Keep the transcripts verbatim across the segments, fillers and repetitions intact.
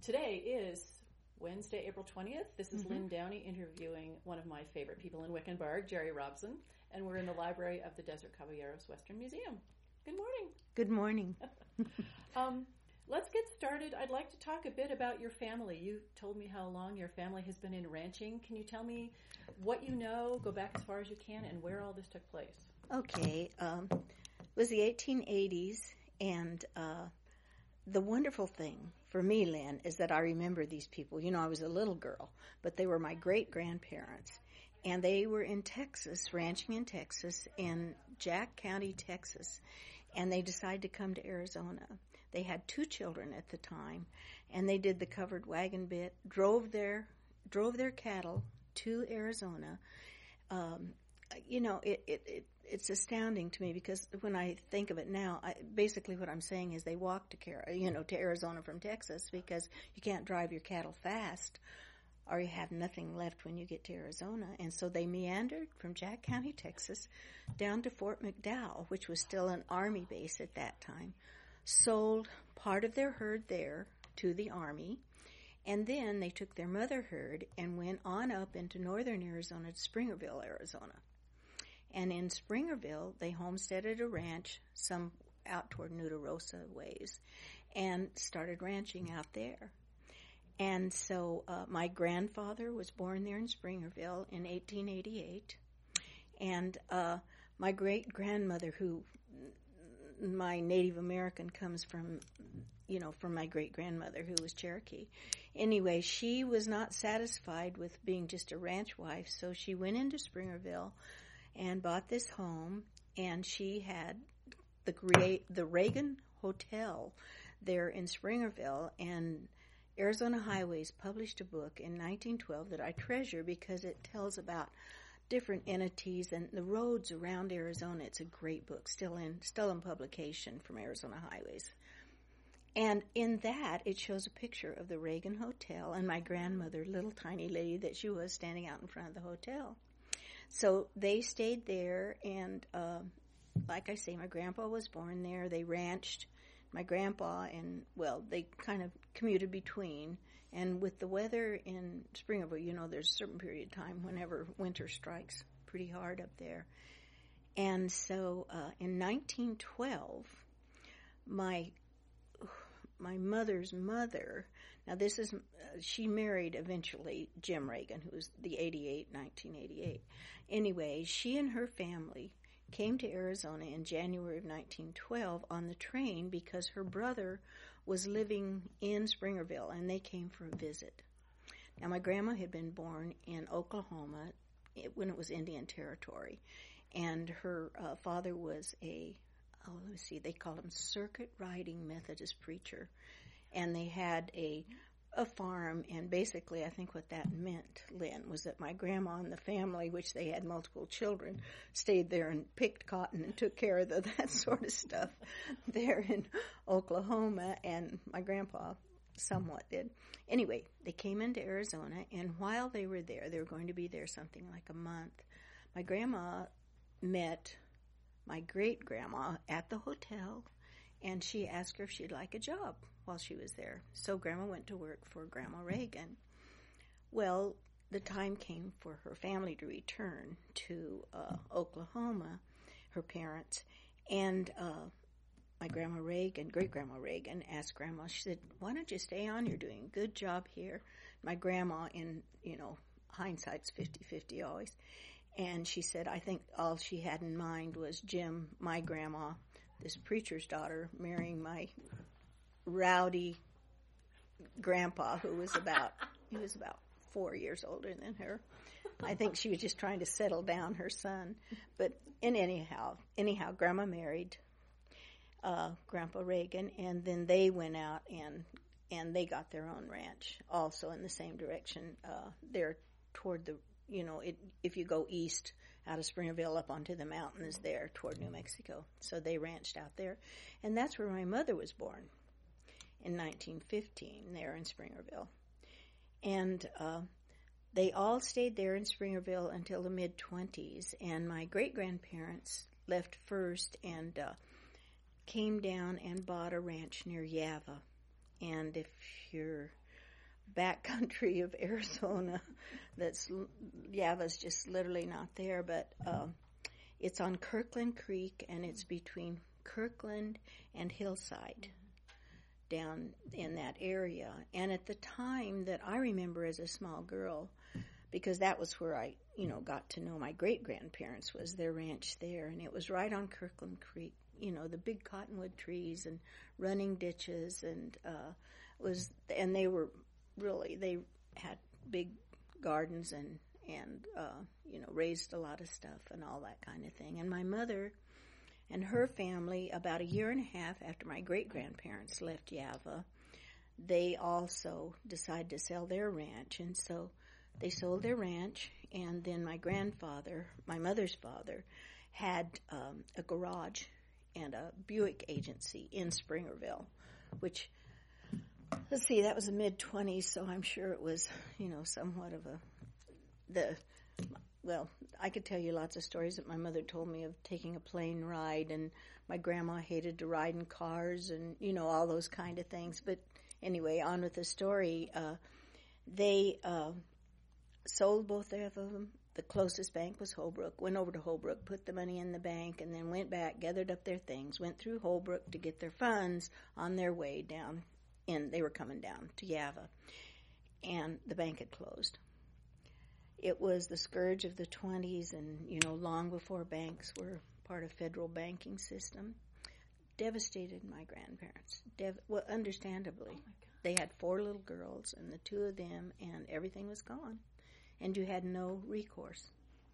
Today is Wednesday, April twentieth. This is Mhm. Lynn Downey interviewing one of my favorite people in Wickenburg, Jerry Robson, and we're in the library of the Desert Caballeros Western Museum. Good morning. Good morning. Um, let's get started. I'd like to talk a bit about your family. You told me how long your family has been in ranching. Can you tell me what you know, go back as far as you can, and where all this took place? Okay, um, it was the eighteen eighties, and uh, the wonderful thing for me, Lynn, is that I remember these people. You know, I was a little girl, but they were my great-grandparents, and they were in Texas, ranching in Texas, in Jack County, Texas, and they decided to come to Arizona. They had two children at the time, and they did the covered wagon bit, drove their drove their cattle to Arizona. Um, you know, it, it, it it's astounding to me because when I think of it now, I, basically what I'm saying is they walked to Car- you know to Arizona from Texas because you can't drive your cattle fast, or you have nothing left when you get to Arizona. And so they meandered from Jack County, Texas, down to Fort McDowell, which was still an Army base at that time, sold part of their herd there to the Army, and then they took their mother herd and went on up into northern Arizona to Springerville, Arizona. And in Springerville, they homesteaded a ranch, some out toward Nuda Rosa ways, and started ranching out there. And so uh, my grandfather was born there in Springerville in eighteen eighty-eight. And uh, my great-grandmother, who my Native American comes from, you know, from my great-grandmother, who was Cherokee. Anyway, she was not satisfied with being just a ranch wife, so she went into Springerville and bought this home, and she had the the Reagan Hotel there in Springerville, and Arizona Highways published a book in nineteen twelve that I treasure because it tells about different entities and the roads around Arizona. It's a great book, still in still in publication from Arizona Highways. And in that, it shows a picture of the Reagan Hotel and my grandmother, little tiny lady that she was, standing out in front of the hotel. So they stayed there, and uh, like I say, my grandpa was born there. They ranched. My grandpa and, well, they kind of commuted between. And with the weather in Springerville, you know, there's a certain period of time whenever winter strikes pretty hard up there. And so uh, in nineteen twelve, my my mother's mother, now this is, uh, she married eventually Jim Reagan, who was the eighty-eight, nineteen eighty-eight. Anyway, she and her family came to Arizona in January of nineteen twelve on the train because her brother was living in Springerville, and they came for a visit. Now, my grandma had been born in Oklahoma when it was Indian Territory, and her uh, father was a, oh, let me see, they called him circuit riding Methodist preacher, and they had a a farm, and basically I think what that meant, Lynn, was that my grandma and the family, which they had multiple children, stayed there and picked cotton and took care of the, that sort of stuff there in Oklahoma, and my grandpa somewhat did. Anyway, they came into Arizona, and while they were there, they were going to be there something like a month, my grandma met my great-grandma at the hotel, and she asked her if she'd like a job while she was there. So Grandma went to work for Grandma Reagan. Well, the time came for her family to return to uh, Oklahoma, her parents, and uh, my Grandma Reagan, great-grandma Reagan, asked Grandma, she said, why don't you stay on? You're doing a good job here. My grandma, in, you know, hindsight's fifty-fifty always, and she said, I think all she had in mind was Jim, my grandma, this preacher's daughter, marrying my rowdy grandpa, who was about he was about four years older than her. I think she was just trying to settle down her son. But in anyhow, anyhow, Grandma married uh, Grandpa Reagan, and then they went out and and they got their own ranch, also in the same direction. Uh, there toward the you know it, if you go east out of Springerville up onto the mountains there toward New Mexico. So they ranched out there, and that's where my mother was born in nineteen fifteen, there in Springerville. And uh, they all stayed there in Springerville until the mid-twenties, and my great-grandparents left first and uh, came down and bought a ranch near Yava. And if you're backcountry of Arizona. That's Yava's just literally not there, but um, it's on Kirkland Creek, and it's between Kirkland and Hillside, down in that area. And at the time that I remember as a small girl, because that was where I, you know, got to know my great-grandparents, was their ranch there, and it was right on Kirkland Creek, you know, the big cottonwood trees and running ditches, and uh, was, and they were really, they had big gardens and, and uh, you know, raised a lot of stuff and all that kind of thing. And my mother and her family, about a year and a half after my great-grandparents left Yava, they also decided to sell their ranch, and so they sold their ranch, and then my grandfather, my mother's father, had um, a garage and a Buick agency in Springerville, which, let's see, that was the mid-twenties, so I'm sure it was, you know, somewhat of a, the, well, I could tell you lots of stories that my mother told me of taking a plane ride, and my grandma hated to ride in cars, and, you know, all those kind of things. But anyway, on with the story. Uh, they uh, sold both of them. The closest bank was Holbrook. Went over to Holbrook, put the money in the bank, and then went back, gathered up their things, went through Holbrook to get their funds on their way down. And they were coming down to Yava, and the bank had closed. It was the scourge of the twenties, and, you know, long before banks were part of federal banking system. Devastated my grandparents. Dev- well, understandably. Oh my God. They had four little girls, and the two of them, and everything was gone. And you had no recourse.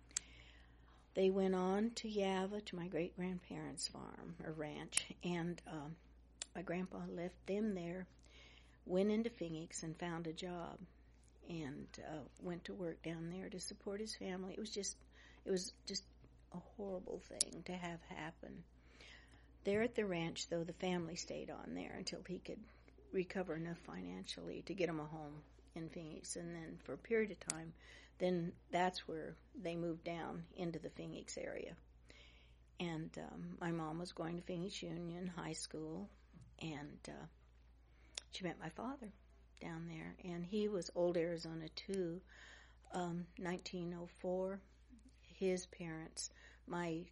They went on to Yava, to my great-grandparents' farm, or ranch, and um, my grandpa left them there, went into Phoenix and found a job, and uh, went to work down there to support his family. It was just, it was just a horrible thing to have happen. There at the ranch, though, the family stayed on there until he could recover enough financially to get him a home in Phoenix, and then for a period of time, then that's where they moved down into the Phoenix area. And um, my mom was going to Phoenix Union High School, and uh, she met my father down there, and he was old Arizona too. Um, nineteen oh four, his parents, my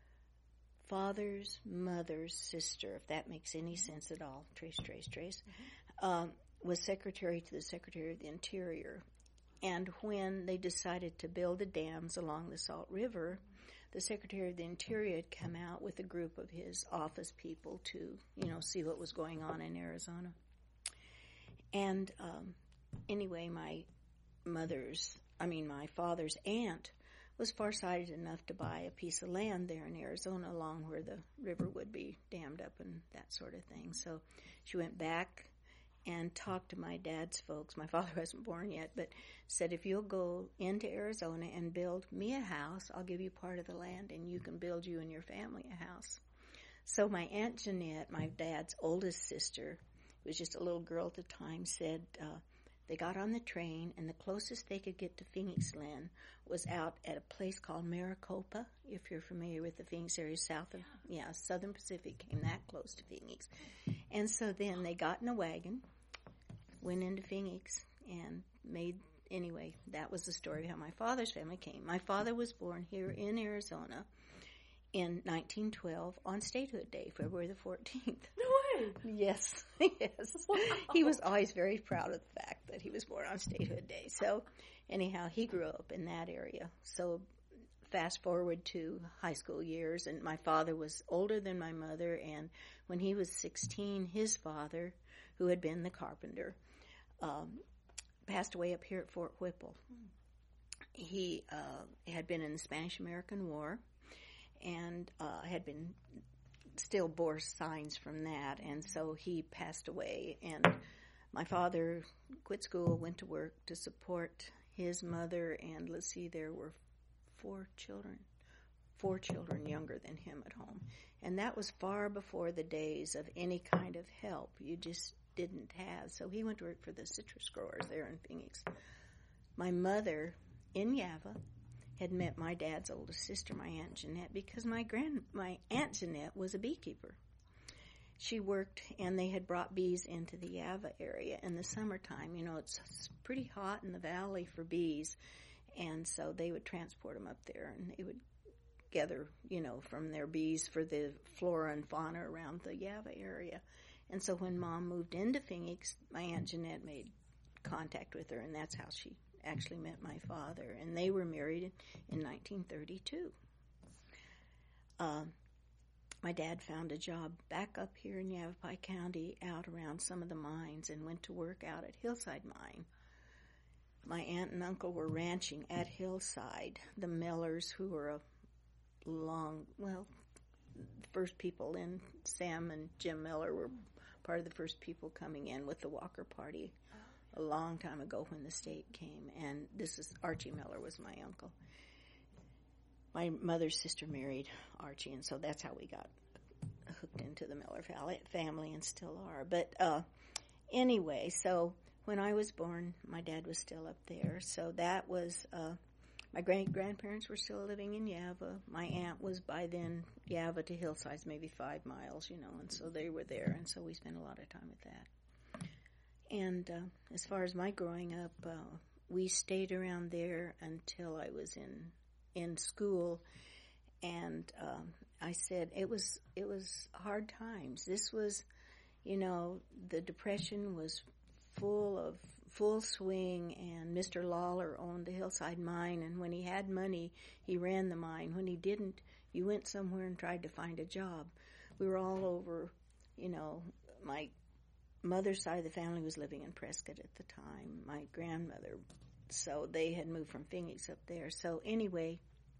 father's mother's sister, if that makes any sense at all, trace, trace, trace, mm-hmm. um, was secretary to the Secretary of the Interior. And when they decided to build the dams along the Salt River, the Secretary of the Interior had come out with a group of his office people to, you know, see what was going on in Arizona. And um, anyway, my mother's, I mean, my father's aunt was farsighted enough to buy a piece of land there in Arizona along where the river would be dammed up and that sort of thing. So she went back and talked to my dad's folks. My father wasn't born yet, but said, if you'll go into Arizona and build me a house, I'll give you part of the land and you can build you and your family a house. So my Aunt Jeanette, my dad's oldest sister, who was just a little girl at the time, said uh, they got on the train, and the closest they could get to Phoenix Land was out at a place called Maricopa, if you're familiar with the Phoenix area, south of, yeah, Southern Pacific came that close to Phoenix. And so then they got in a wagon, went into Phoenix, and made, anyway, that was the story of how my father's family came. My father was born here in Arizona in nineteen twelve on Statehood Day, February the fourteenth. No way! Yes, yes. Wow. He was always very proud of the fact that he was born on Statehood Day. So anyhow, he grew up in that area. So fast forward to high school years, and my father was older than my mother, and when he was sixteen, his father, who had been the carpenter, um, passed away up here at Fort Whipple. He uh, had been in the Spanish-American War, and uh, had been still bore signs from that, and so he passed away. And my father quit school, went to work to support his mother, and let's see, there were four children, four children younger than him at home. And that was far before the days of any kind of help. You just didn't have. So he went to work for the citrus growers there in Phoenix. My mother, in Yava, had met my dad's oldest sister, my Aunt Jeanette, because my grand, my Aunt Jeanette was a beekeeper. she worked, and they had brought bees into the Yava area in the summertime. You know, it's, it's pretty hot in the valley for bees, and so they would transport them up there, and they would gather, you know, from their bees for the flora and fauna around the Yava area. And so when Mom moved into Phoenix, my Aunt Jeanette made contact with her, and that's how she actually met my father. And they were married in, in nineteen thirty-two. Uh, my dad found a job back up here in Yavapai County out around some of the mines and went to work out at Hillside Mine. My aunt and uncle were ranching at Hillside. The Millers, who were a long, well, the first people in, Sam and Jim Miller were part of the first people coming in with the Walker Party a long time ago when the state came. And this is, Archie Miller was my uncle. My mother's sister married Archie, and so that's how we got hooked into the Miller family and still are. But uh, anyway, so when I was born, my dad was still up there. So that was, uh, my great-grandparents were still living in Yava. My aunt was by then, Yava to Hillside's maybe five miles, you know, and so they were there, and so we spent a lot of time with that. And uh, as far as my growing up, uh, we stayed around there until I was in in school, and um, I said it was it was hard times. This was, you know, the Depression was full of full swing, and Mister Lawler owned the Hillside Mine, and when he had money, he ran the mine. When he didn't, you went somewhere and tried to find a job. We were all over, you know, my mother's side of the family was living in Prescott at the time. My grandmother, so they had moved from Phoenix up there. So anyway,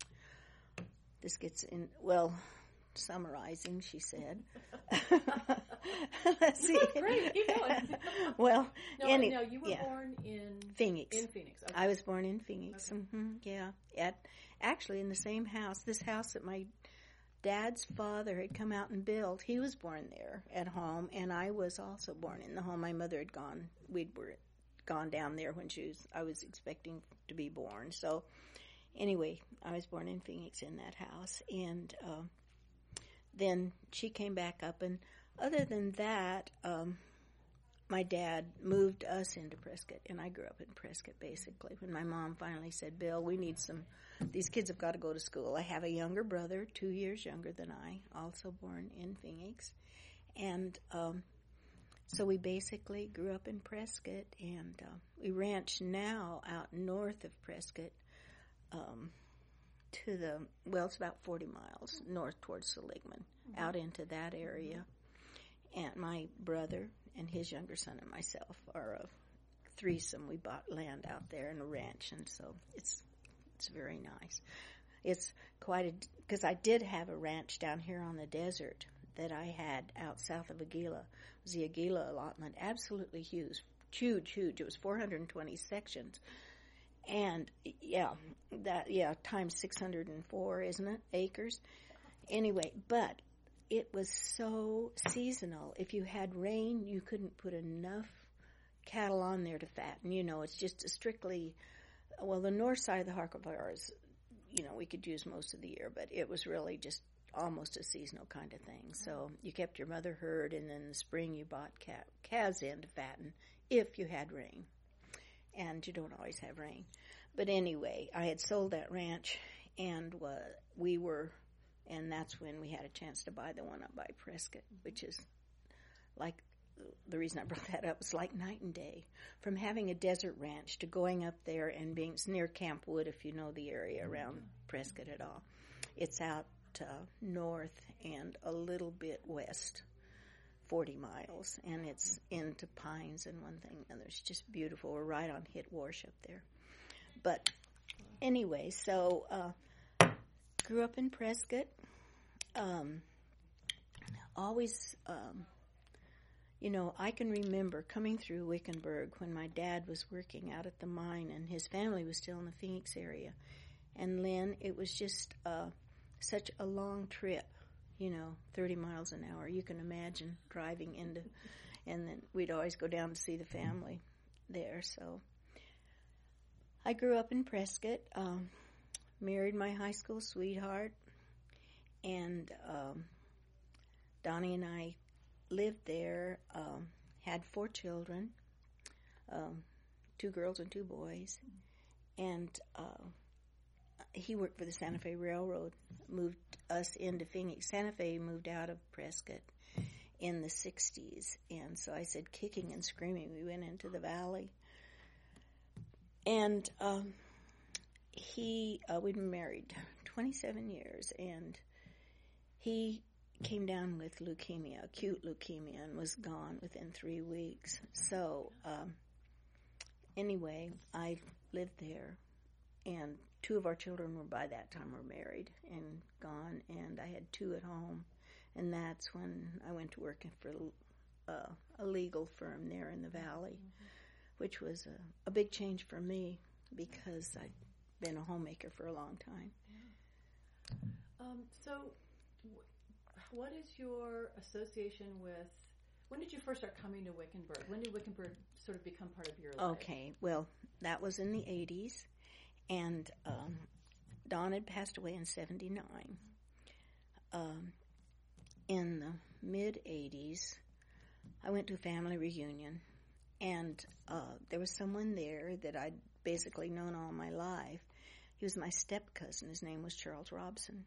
this gets in, well, summarizing, she said. Let's see. That's great. Keep going. Well, no, any, no, you were yeah. born in Phoenix. In Phoenix. Okay. I was born in Phoenix. Okay. Mm-hmm, yeah, at actually in the same house. This house that my dad's father had come out and built. He was born there at home, and I was also born in the home. My mother had gone. We'd were gone down there when she was. I was expecting to be born. So anyway, I was born in Phoenix in that house, and uh, then she came back up. And other than that, um, my dad moved us into Prescott, and I grew up in Prescott basically. When my mom finally said, "Bill, we need some. These kids have got to go to school." I have a younger brother, two years younger than I, also born in Phoenix, and um, so we basically grew up in Prescott, and uh, we ranch now out north of Prescott. Um, to the, well, it's about forty miles north towards Seligman, mm-hmm. out into that area. And my brother and his younger son and myself are a threesome. We bought land out there in a ranch, and so it's it's very nice. It's quite a, because I did have a ranch down here on the desert that I had out south of Aguila. It was the Aguila allotment, absolutely huge, huge, huge. It was four hundred twenty sections. And, yeah, that, yeah, times six hundred four, isn't it, acres? Anyway, but it was so seasonal. If you had rain, you couldn't put enough cattle on there to fatten. You know, it's just a strictly, well, the north side of the Harkavars, you know, we could use most of the year, but it was really just almost a seasonal kind of thing. So you kept your mother herd, and then in the spring you bought cat, calves in to fatten if you had rain. And you don't always have rain. But anyway, I had sold that ranch, and uh, we were, and that's when we had a chance to buy the one up by Prescott, which is like, the reason I brought that up was like night and day. From having a desert ranch to going up there and being, it's near Camp Wood, if you know the area around Prescott at all. It's out uh, north and a little bit west. forty miles, and it's into pines and one thing, and it's just beautiful. We're right on Hit Wash up there. But anyway, so uh, grew up in Prescott. Um, always, um, you know, I can remember coming through Wickenburg when my dad was working out at the mine, and his family was still in the Phoenix area. And Lynn, it was just uh, such a long trip. You know, thirty miles an hour. You can imagine driving into, and then we'd always go down to see the family there. So I grew up in Prescott, um, married my high school sweetheart, and um, Donnie and I lived there, um, had four children, um, two girls and two boys, and uh, he worked for the Santa Fe Railroad, moved us into Phoenix. Santa Fe moved out of Prescott in the sixties, and so I said, kicking and screaming, we went into the valley. And um, he, uh, we'd been married twenty-seven years, and he came down with leukemia, acute leukemia, and was gone within three weeks. So um, anyway, I lived there, and two of our children were by that time were married and gone, and I had two at home, and that's when I went to work for uh, a legal firm there in the valley, mm-hmm. which was a, a big change for me because I'd been a homemaker for a long time. Yeah. Um, so w- what is your association with, when did you first start coming to Wickenburg? When did Wickenburg sort of become part of your life? Okay, well, that was in the eighties, and um, Don had passed away in seventy-nine. Um, in the mid-eighties, I went to a family reunion, and uh, there was someone there that I'd basically known all my life. He was my step-cousin. His name was Charles Robson.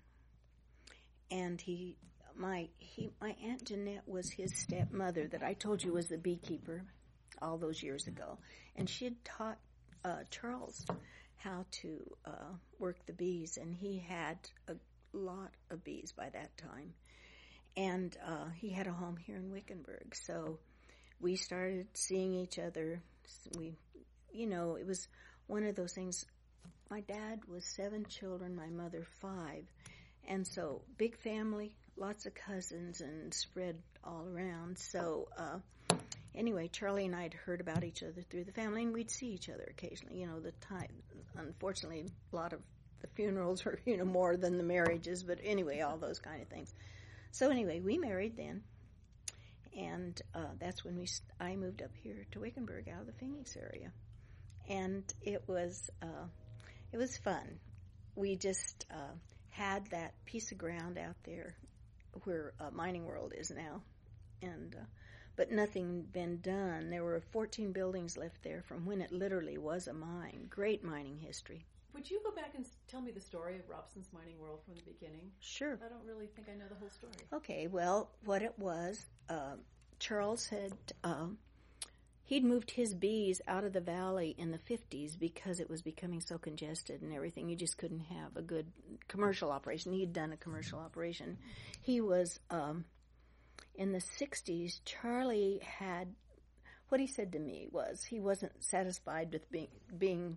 And he, my, he, my Aunt Jeanette was his stepmother that I told you was the beekeeper all those years ago. And she had taught uh, Charles how to uh, work the bees, and he had a lot of bees by that time. And uh, he had a home here in Wickenburg, so we started seeing each other. We, you know, it was one of those things. My dad was seven children, my mother five, and so big family, lots of cousins, and spread all around. So uh, anyway, Charlie and I had heard about each other through the family, and we'd see each other occasionally. You know, the time, unfortunately, a lot of the funerals were, you know, more than the marriages, but anyway, all those kind of things. So anyway, we married then, and uh, that's when we I moved up here to Wickenburg out of the Phoenix area, and it was uh, it was fun. We just uh, had that piece of ground out there where uh, Mining World is now, and uh, but nothing been done. There were fourteen buildings left there from when it literally was a mine. Great mining history. Would you go back and tell me the story of Robson's Mining World from the beginning? Sure. I don't really think I know the whole story. Okay, well, what it was, uh, Charles had, um, he'd moved his bees out of the valley in the fifties because it was becoming so congested and everything. You just couldn't have a good commercial operation. He'd done a commercial operation. He was, um, in the sixties, Charlie had, what he said to me was he wasn't satisfied with being, being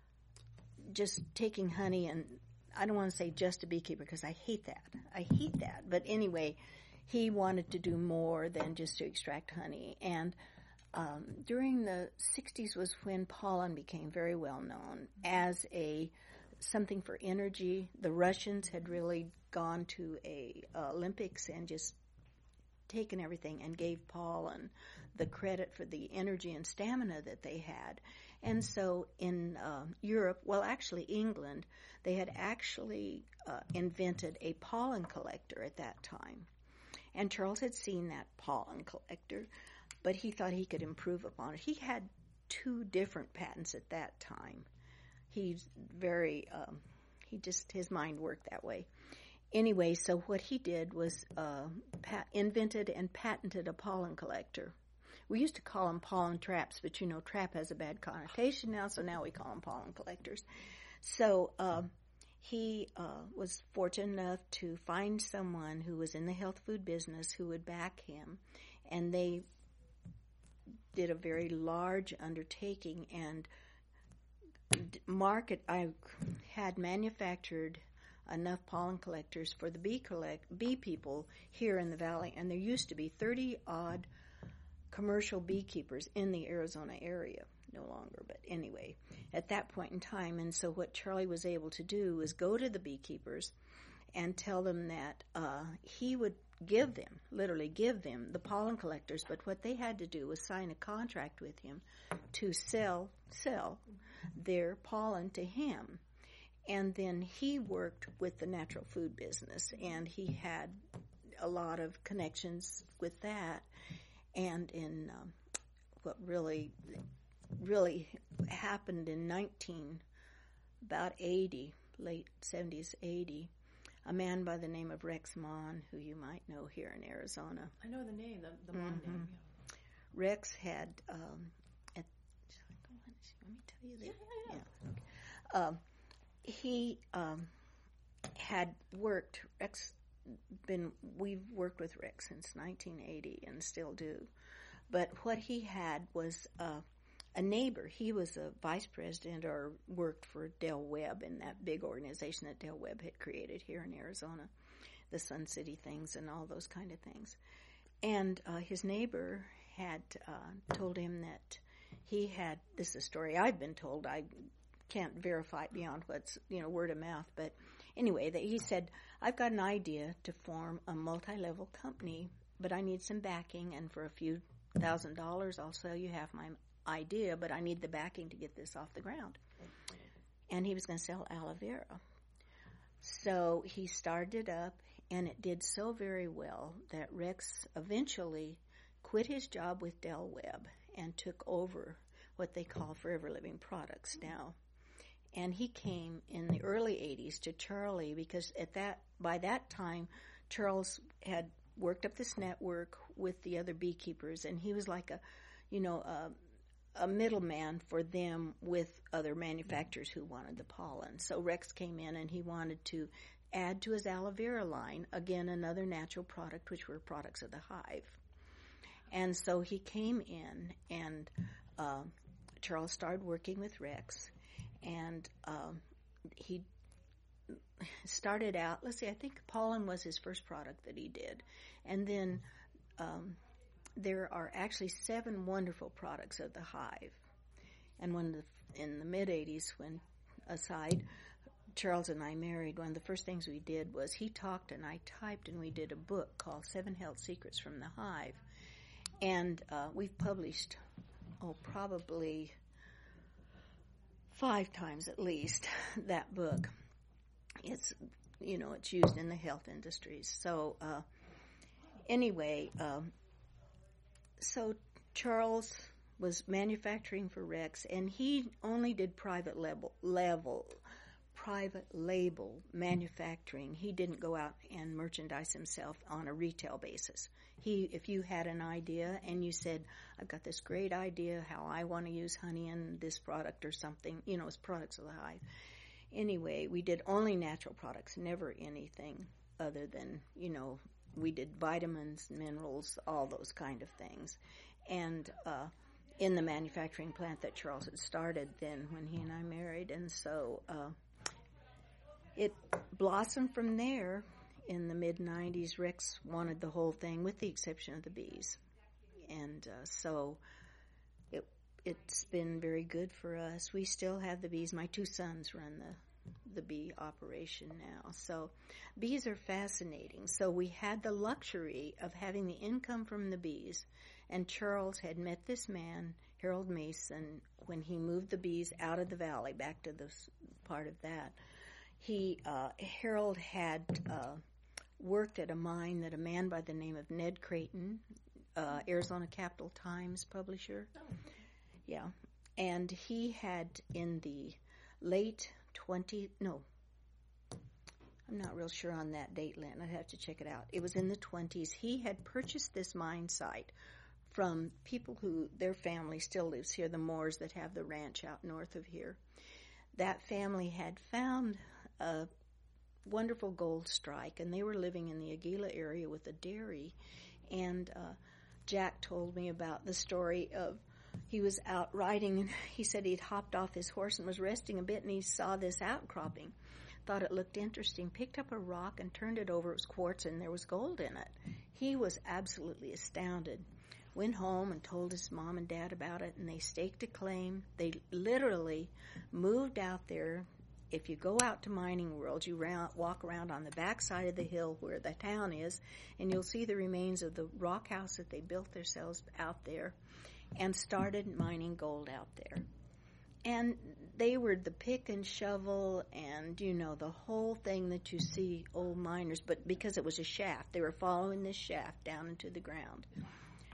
just taking honey, and I don't want to say just a beekeeper because I hate that. I hate that. But anyway, he wanted to do more than just to extract honey. And um, during the sixties was when pollen became very well known as a something for energy. The Russians had really gone to a uh, Olympics and just taken everything and gave pollen the credit for the energy and stamina that they had. And so in uh, Europe, well, actually England, they had actually uh, invented a pollen collector at that time. And Charles had seen that pollen collector, but he thought he could improve upon it. He had two different patents at that time. He's very, um, he just, his mind worked that way. Anyway, so what he did was uh, pat- invented and patented a pollen collector. We used to call them pollen traps, but you know, trap has a bad connotation now, so now we call them pollen collectors. So uh, he uh, was fortunate enough to find someone who was in the health food business who would back him, and they did a very large undertaking and market. I had manufactured enough pollen collectors for the bee collect bee people here in the valley, and there used to be thirty odd commercial beekeepers in the Arizona area. No longer, but anyway, at that point in time. And so what Charlie was able to do was go to the beekeepers and tell them that uh, he would give them, literally give them the pollen collectors, but what they had to do was sign a contract with him to sell, sell their pollen to him. And then he worked with the natural food business, and he had a lot of connections with that. And in um, what really, really happened in nineteen, about eighty, late seventies, eighty, a man by the name of Rex Mon, who you might know here in Arizona. I know the name, the, the Mon Mm-hmm. name. Rex had, um, at, let me tell you that. Yeah, yeah, yeah. yeah okay. um, he um, had worked, Rex, been, we've worked with Rex since nineteen eighty and still do. But what he had was uh, a neighbor. He was a vice president or worked for Del Webb in that big organization that Del Webb had created here in Arizona, the Sun City things and all those kind of things. And uh, his neighbor had uh, told him that he had, this is a story I've been told, I can't verify it beyond what's, you know, word of mouth, but anyway, that he said, I've got an idea to form a multi-level company, but I need some backing, and for a few thousand dollars, I'll sell you half my idea, but I need the backing to get this off the ground. And he was going to sell aloe vera. So he started it up, and it did so very well that Rex eventually quit his job with Del Webb and took over what they call Forever Living Products now. And he came in the early eighties to Charlie because at that by that time, Charles had worked up this network with the other beekeepers, and he was like a, you know, a, a middleman for them with other manufacturers who wanted the pollen. So Rex came in and he wanted to add to his aloe vera line, again, another natural product, which were products of the hive. And so he came in, and uh, Charles started working with Rex, and um, he started out, let's see, I think pollen was his first product that he did. And then um, there are actually seven wonderful products of the hive. And when the, in the mid-eighties, when aside, Charles and I married, one of the first things we did was he talked and I typed, and we did a book called Seven Health Secrets from the Hive. And uh, we've published, oh, probably five times at least, that book. It's, you know, it's used in the health industries. So, uh, anyway, um, so Charles was manufacturing for Rex, and he only did private level, level, private label manufacturing. He didn't go out and merchandise himself on a retail basis. He, if you had an idea and you said, I've got this great idea how I want to use honey in this product or something, you know, it's products of the hive. Anyway, we did only natural products, never anything other than, you know, we did vitamins, minerals, all those kind of things. And uh, in the manufacturing plant that Charles had started then when he and I married. And so uh, it blossomed from there. In the mid nineties, Rex wanted the whole thing with the exception of the bees. And uh, so it, it's been very good for us. We still have the bees. My two sons run the, the bee operation now. So bees are fascinating. So we had the luxury of having the income from the bees. And Charles had met this man, Harold Mason, when he moved the bees out of the valley, back to this part of that. He, uh, Harold had uh, worked at a mine that a man by the name of Ned Creighton, uh, Arizona Capital Times publisher, yeah, and he had in the late twenties, no, I'm not real sure on that date, Lynn, I'd have to check it out. It was in the twenties. He had purchased this mine site from people who, their family still lives here, the Moores that have the ranch out north of here. That family had found a wonderful gold strike, and they were living in the Aguila area with a dairy. And uh, Jack told me about the story of he was out riding, and he said he'd hopped off his horse and was resting a bit, and he saw this outcropping. Thought it looked interesting, picked up a rock and turned it over. It was quartz, and there was gold in it. He was absolutely astounded. Went home and told his mom and dad about it, and they staked a claim. They literally moved out there. If you go out to Mining World, you round, walk around on the back side of the hill where the town is, and you'll see the remains of the rock house that they built themselves out there, and started mining gold out there. And they were the pick and shovel and, you know, the whole thing that you see old miners, but because it was a shaft, they were following this shaft down into the ground.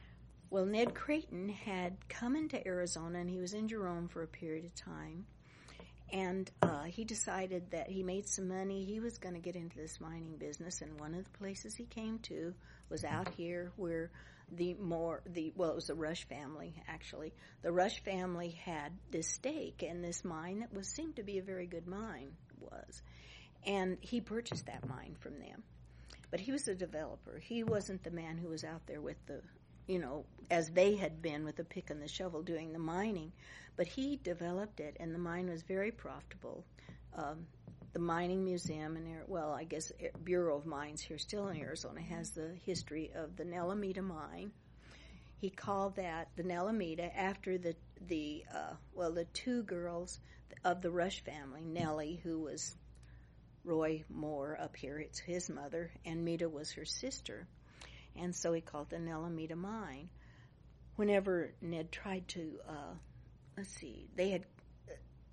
Well, Ned Creighton had come into Arizona, and he was in Jerome for a period of time. And uh, he decided that he made some money. He was going to get into this mining business, and one of the places he came to was out here where the more the well, it was the Rush family actually. The Rush family had this stake in this mine that was seemed to be a very good mine was, and he purchased that mine from them. But he was a developer. He wasn't the man who was out there with the, you know, as they had been with the pick and the shovel doing the mining. But he developed it, and the mine was very profitable. Um, the Mining Museum, and well, I guess Bureau of Mines here still in Arizona has the history of the Nellamita mine. He called that the Nellamita after the the uh, well the two girls of the Rush family, Nellie, who was Roy Moore up here, it's his mother, and Mita was her sister, and so he called it the Nellamita mine. Whenever Ned tried to uh, let's see, they had, uh,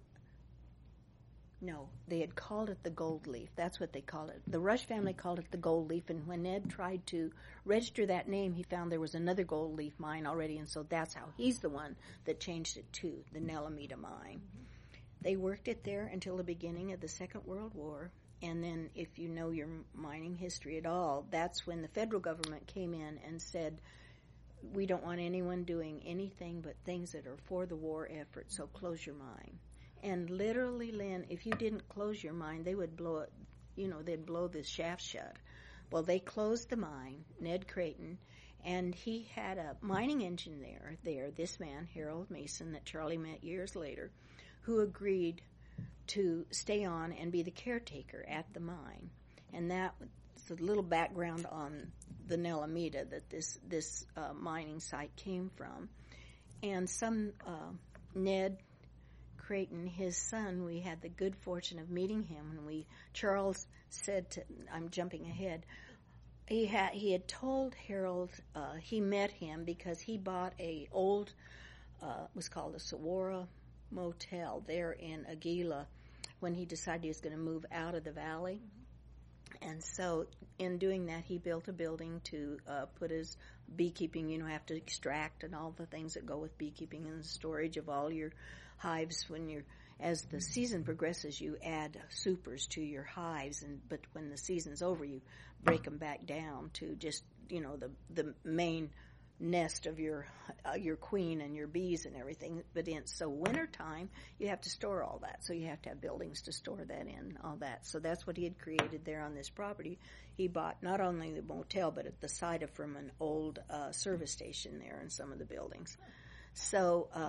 no, they had called it the Gold Leaf. That's what they called it. The Rush family called it the Gold Leaf, and when Ned tried to register that name, he found there was another Gold Leaf mine already, and so that's how he's the one that changed it to the Nellamita mine. Mm-hmm. They worked it there until the beginning of the Second World War, and then if you know your mining history at all, that's when the federal government came in and said, we don't want anyone doing anything but things that are for the war effort, so close your mine. And literally, Lynn, if you didn't close your mine, they would blow it, you know, they'd blow the shaft shut. Well, they closed the mine, Ned Creighton, and he had a mining engineer there, this man, Harold Mason, that Charlie met years later, who agreed to stay on and be the caretaker at the mine. And that was a little background on the Nellamita that this this uh, mining site came from. And some uh, Ned Creighton, his son, we had the good fortune of meeting him, and we Charles said to, I'm jumping ahead, he had he had told Harold uh, he met him because he bought a old uh, was called a Saguaro Motel there in Aguila when he decided he was going to move out of the valley. And so in doing that, he built a building to uh, put his beekeeping, you know, have to extract and all the things that go with beekeeping and the storage of all your hives. When you're, as the season progresses, you add supers to your hives, and but when the season's over, you break them back down to just, you know, the the main nest of your uh, your queen and your bees and everything. But in so wintertime, you have to store all that. So you have to have buildings to store that in, all that. So that's what he had created there on this property. He bought not only the motel, but at the side of from an old uh, service station there in some of the buildings. So uh,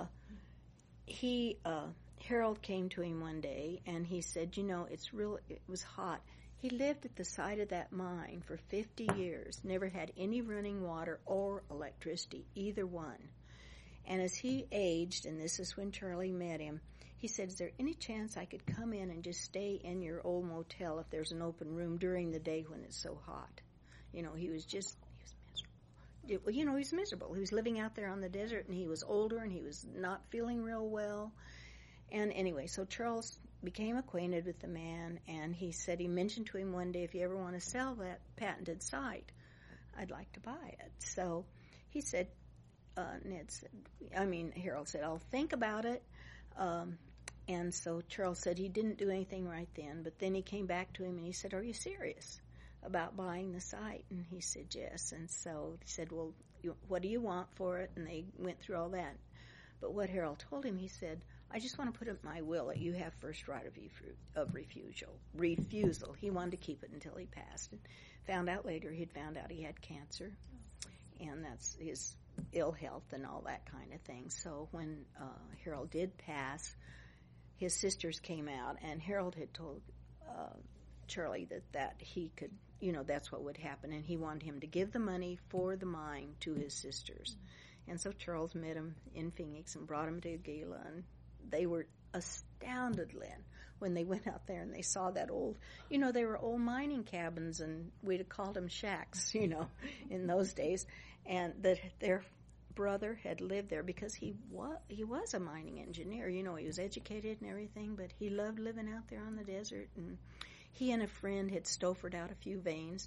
he uh, Harold came to him one day and he said, you know, it's real. It was hot. He lived at the side of that mine for fifty years, never had any running water or electricity, either one. And as he aged, and this is when Charlie met him, he said, is there any chance I could come in and just stay in your old motel if there's an open room during the day when it's so hot? You know, he was just, he was miserable. Well, you know, he was miserable. He was living out there on the desert, and he was older, and he was not feeling real well. And anyway, so Charles became acquainted with the man, and he said he mentioned to him one day, if you ever want to sell that patented site, I'd like to buy it. So he said, uh, Ned said, I mean, Harold said, I'll think about it. Um, and so Charles said he didn't do anything right then, but then he came back to him and he said, are you serious about buying the site? And he said, yes. And so he said, well, you, what do you want for it? And they went through all that. But what Harold told him, he said, I just want to put it in my will that you have first right of, of refusal. Refusal. He wanted to keep it until he passed. And found out later, he'd found out he had cancer, and that's his ill health and all that kind of thing. So when uh, Harold did pass, his sisters came out, and Harold had told uh, Charlie that, that he could, you know, that's what would happen, and he wanted him to give the money for the mine to his sisters. Mm-hmm. And so Charles met him in Phoenix and brought him to Aguila, and they were astounded, Lynn, when they went out there and they saw that old, you know, they were old mining cabins, and we'd have called them shacks, you know, in those days, and that their brother had lived there because he was, he was a mining engineer, you know, he was educated and everything, but he loved living out there on the desert, and he and a friend had stoffered out a few veins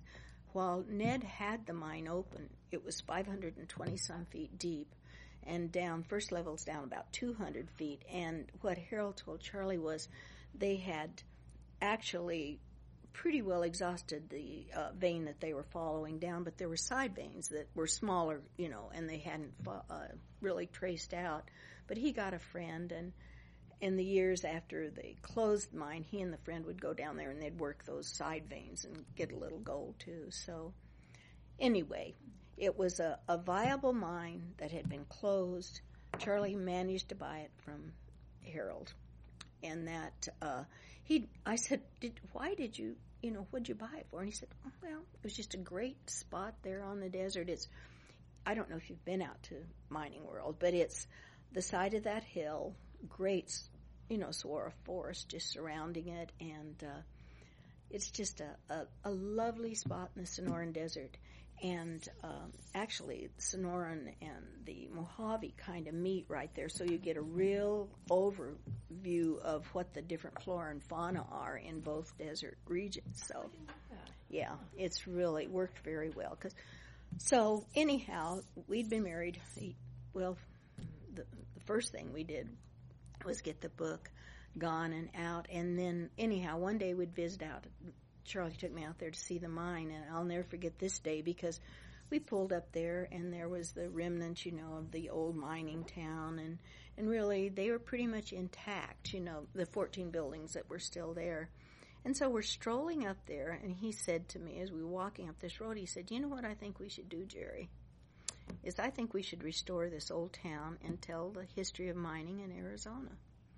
while Ned had the mine open, it was five hundred twenty some feet deep, and down, first level's down about two hundred feet. And what Harold told Charlie was they had actually pretty well exhausted the uh, vein that they were following down, but there were side veins that were smaller, you know, and they hadn't uh, really traced out. But he got a friend, and in the years after they closed the mine, he and the friend would go down there and they'd work those side veins and get a little gold too. So anyway, it was a, a viable mine that had been closed. Charlie managed to buy it from Harold, and that uh, he, I said, did, why did you, you know, what'd you buy it for? And he said, oh, well, it was just a great spot there on the desert. It's, I don't know if you've been out to Mining World, but it's the side of that hill, great, you know, saguaro forest just surrounding it, and uh, it's just a, a, a lovely spot in the Sonoran Desert. And um, actually, Sonoran and the Mojave kind of meet right there, so you get a real overview of what the different flora and fauna are in both desert regions. So, yeah, it's really worked very well. 'Cause, so, anyhow, we'd been married. Well, the, the first thing we did was get the book gone and out, and then, anyhow, one day we'd visit out. Charlie took me out there to see the mine, and I'll never forget this day because we pulled up there, and there was the remnants, you know, of the old mining town, and, and really they were pretty much intact, you know, the fourteen buildings that were still there. And so we're strolling up there, and he said to me as we were walking up this road, he said, you know what I think we should do, Jerry, is I think we should restore this old town and tell the history of mining in Arizona.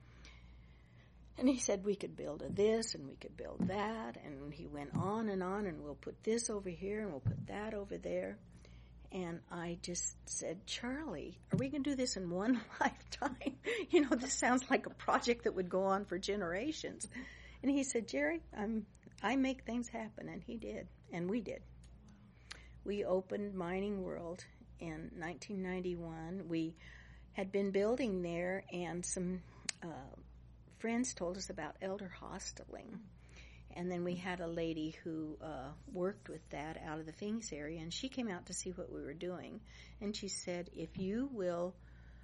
And he said we could build a this and we could build that, and he went on and on, and we'll put this over here and we'll put that over there. And I just said, Charlie, are we going to do this in one lifetime? You know, this sounds like a project that would go on for generations. And he said, Jerry, I'm, I make things happen, and he did, and we did. We opened Mining World in nineteen ninety-one. We had been building there, and some uh, friends told us about elder hosteling. And then we had a lady who uh, worked with that out of the Phoenix area, and she came out to see what we were doing. And she said, if you will,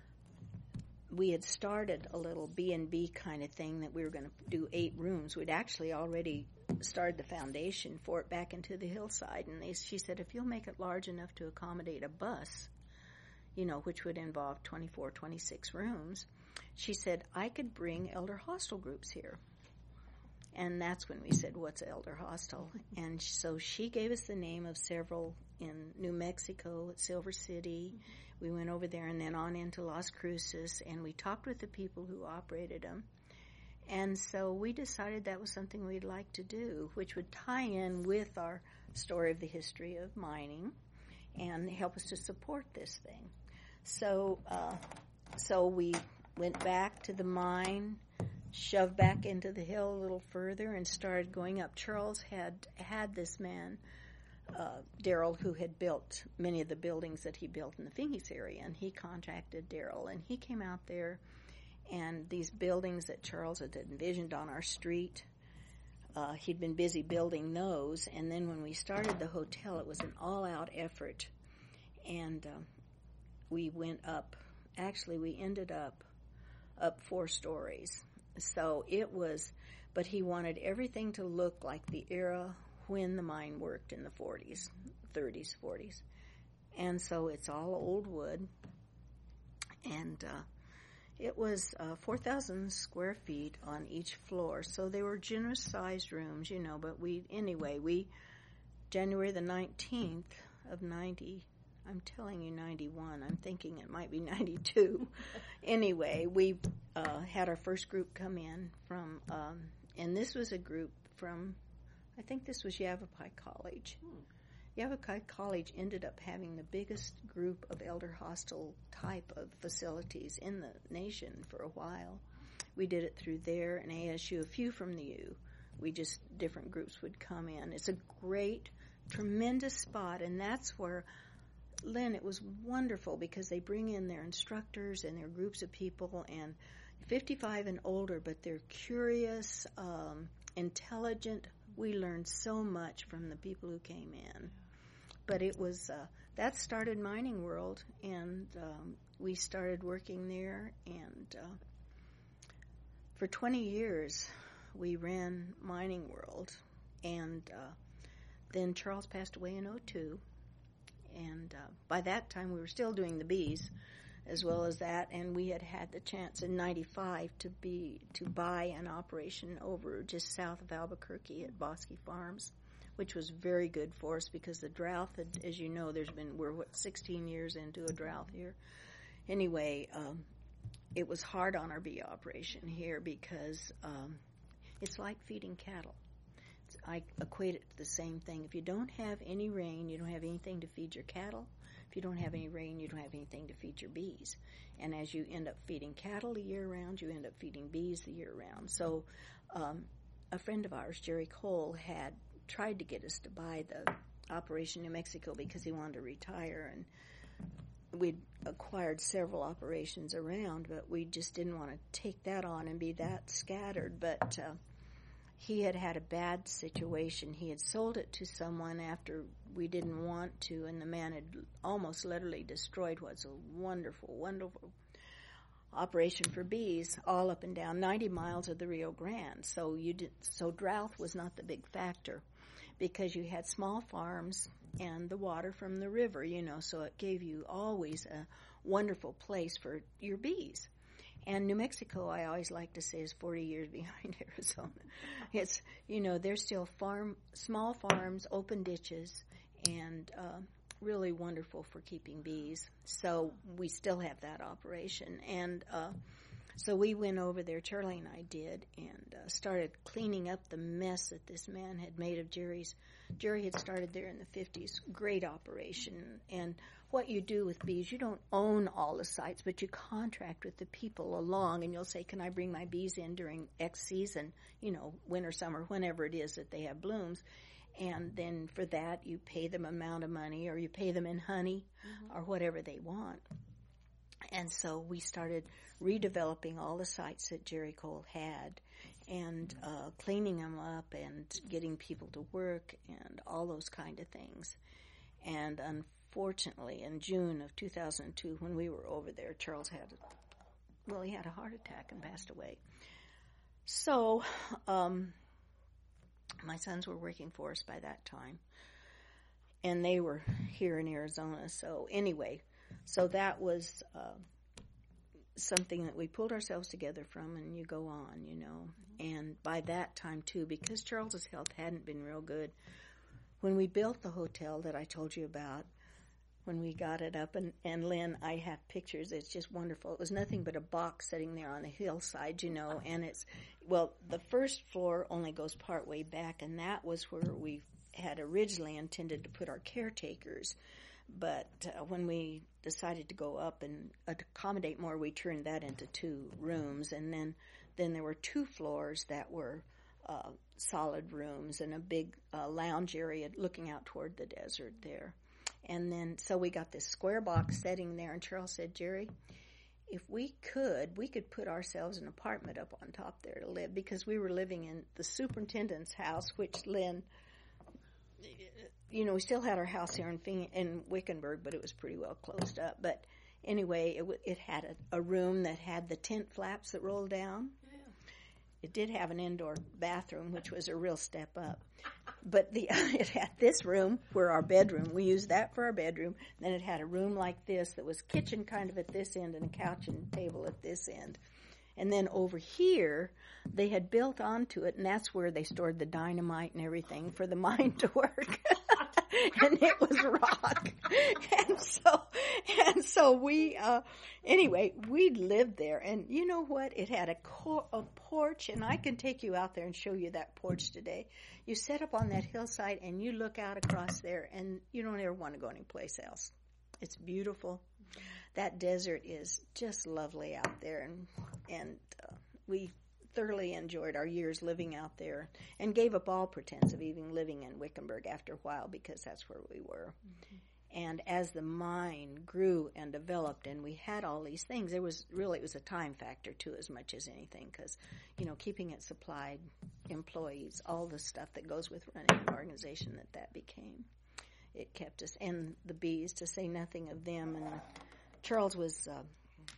we had started a little B and B kind of thing that we were going to do eight rooms. We'd actually already started the foundation for it back into the hillside. And they, she said, if you'll make it large enough to accommodate a bus, you know, which would involve twenty-four, twenty-six rooms, she said, I could bring elder hostel groups here. And that's when we said, what's elder hostel? And so she gave us the name of several in New Mexico, at Silver City. We went over there and then on into Las Cruces, and we talked with the people who operated them. And so we decided that was something we'd like to do, which would tie in with our story of the history of mining and help us to support this thing. So, uh, so we went back to the mine, shoved back into the hill a little further, and started going up. Charles had had this man, uh, Darrell, who had built many of the buildings that he built in the Phoenix area, and he contacted Darrell, and he came out there, and these buildings that Charles had envisioned on our street, uh, he'd been busy building those, and then when we started the hotel, it was an all-out effort, and uh, we went up. Actually, we ended up up four stories. So it was, but he wanted everything to look like the era when the mine worked in the forties, thirties, forties. And so it's all old wood. And uh, it was uh, four thousand square feet on each floor. So they were generous sized rooms, you know, but we, anyway, we, January the nineteenth of ninety, I'm telling you ninety-one. I'm thinking it might be ninety-two. Anyway, we uh, had our first group come in from, um, and this was a group from, I think this was Yavapai College. Hmm. Yavapai College ended up having the biggest group of elder hostel type of facilities in the nation for a while. We did it through there and A S U, a few from the U. We just, different groups would come in. It's a great, tremendous spot, and that's where, Lynn, it was wonderful because they bring in their instructors and their groups of people, and fifty-five and older, but they're curious, um, intelligent, We learned so much from the people who came in. But it was, uh, that started Mining World, and um, we started working there, and uh, for twenty years we ran Mining World, and uh, then Charles passed away in oh two, and uh, by that time we were still doing the bees as well as that, and we had had the chance in ninety-five to be to buy an operation over just south of Albuquerque at Bosque Farms, which was very good for us because the drought, had, as you know, there's been, we're what, sixteen years into a drought here. Anyway, um, it was hard on our bee operation here because um, it's like feeding cattle. It's, I equate it to the same thing. If you don't have any rain, you don't have anything to feed your cattle. If you don't have any rain, you don't have anything to feed your bees. And as you end up feeding cattle the year round, you end up feeding bees the year round. So um, a friend of ours, Jerry Cole, had tried to get us to buy the operation New Mexico because he wanted to retire, and we'd acquired several operations around, but we just didn't want to take that on and be that scattered. But uh, he had had a bad situation. He had sold it to someone after we didn't want to, and the man had almost literally destroyed what's a wonderful, wonderful operation for bees all up and down ninety miles of the Rio Grande. So you did, so drought was not the big factor because you had small farms and the water from the river, you know, so it gave you always a wonderful place for your bees. And New Mexico, I always like to say, is forty years behind Arizona. It's, you know, they're still farm, small farms, open ditches, and uh, really wonderful for keeping bees. So we still have that operation. And uh, so we went over there, Charlie and I did, and uh, started cleaning up the mess that this man had made of Jerry's. Jerry had started there in the fifties. Great operation. And what you do with bees, you don't own all the sites, but you contract with the people along, and you'll say, can I bring my bees in during X season, you know, winter, summer, whenever it is that they have blooms. And then for that, you pay them amount of money, or you pay them in honey, mm-hmm. or whatever they want. And so we started redeveloping all the sites that Jerry Cole had, and uh, cleaning them up and getting people to work and all those kind of things. And unfortunately, in June of two thousand two, when we were over there, Charles had, well, he had a heart attack and passed away. So, um, my sons were working for us by that time, and they were here in Arizona. So anyway, so that was uh, something that we pulled ourselves together from, and you go on, you know. And by that time, too, because Charles's health hadn't been real good, when we built the hotel that I told you about, when we got it up, and, and Lynn, I have pictures, it's just wonderful. It was nothing but a box sitting there on a hillside, you know, and it's, well, the first floor only goes part way back, and that was where we had originally intended to put our caretakers. But uh, when we decided to go up and accommodate more, we turned that into two rooms, and then, then there were two floors that were uh, solid rooms and a big uh, lounge area looking out toward the desert there. And then, so we got this square box setting there, and Charles said, Jerry, if we could, we could put ourselves an apartment up on top there to live, because we were living in the superintendent's house, which Lynn, you know, we still had our house here in, Fing- in Wickenburg, but it was pretty well closed up. But anyway, it, w- it had a, a room that had the tent flaps that rolled down. Yeah. It did have an indoor bathroom, which was a real step up. But the it had this room for our bedroom. We used that for our bedroom. Then it had a room like this that was kitchen kind of at this end and a couch and table at this end. And then over here, they had built onto it, and that's where they stored the dynamite and everything for the mine to work. And it was rock. And so, and so we, uh, anyway, we lived there. And you know what? It had a, cor- a porch, and I can take you out there and show you that porch today. You sit up on that hillside, and you look out across there, and you don't ever want to go anyplace else. It's beautiful. That desert is just lovely out there, and and uh, we thoroughly enjoyed our years living out there, and gave up all pretense of even living in Wickenburg after a while, because that's where we were. Mm-hmm. And as the mine grew and developed, and we had all these things, there was really, it was a time factor too, as much as anything, because, you know, keeping it supplied employees, all the stuff that goes with running an organization that that became. It kept us, and the bees, to say nothing of them. And Charles was uh,